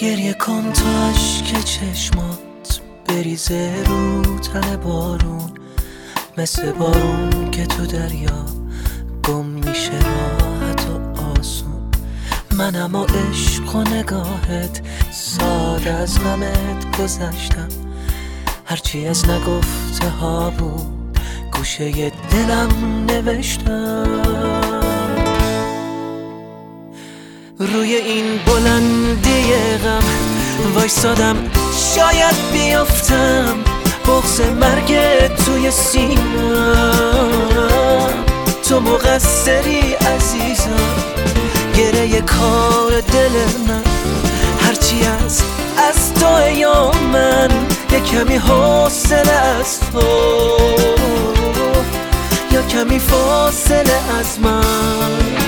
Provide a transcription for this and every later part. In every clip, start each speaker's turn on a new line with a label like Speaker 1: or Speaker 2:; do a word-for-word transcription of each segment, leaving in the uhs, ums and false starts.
Speaker 1: گریه کن تا اشک چشمات بریزه رو تن بارون، مثل بارون که تو دریا گم میشه راحت و آسون. من اما عشق و نگاهت ساده از غمت گذشتم، هرچی از نگفته ها بود گوشه دلم نوشتم. روی این بلندی غم وایسادم شاید بیافتم، بغض مرگ توی سینم. تو مقصری عزیزم، گره کار دل من، هرچی از از تو یا من یه کمی حوصله از تو یا کمی فاصله از من.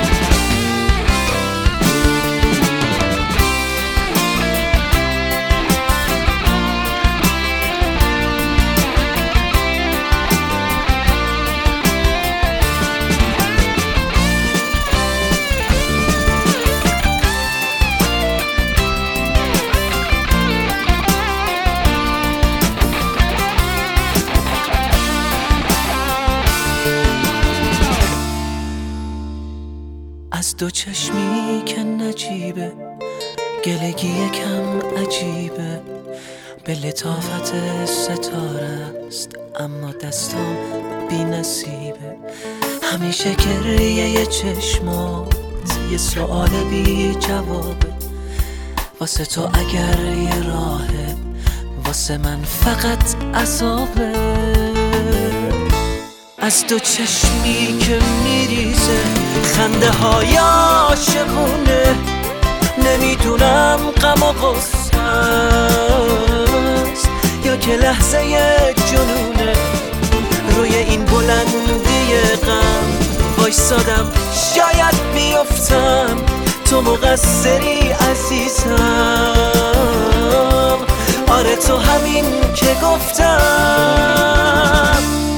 Speaker 1: از دو چشمی که نجیبه، گلگی کم عجیبه، به لطافت ستاره است اما دستام بی نصیبه. همیشه گریه یه چشمات یه سؤال بی جوابه، واسه تو اگر یه راهه، واسه من فقط عذابه. از دو چشمی که میریزه خنده های عاشقونه، نمیدونم غم و غصه است یا که لحظه جنونه. روی این بلندی غم وایسادم شاید بیفتم، تو مقصری عزیزم. آره تو همین که گفتم.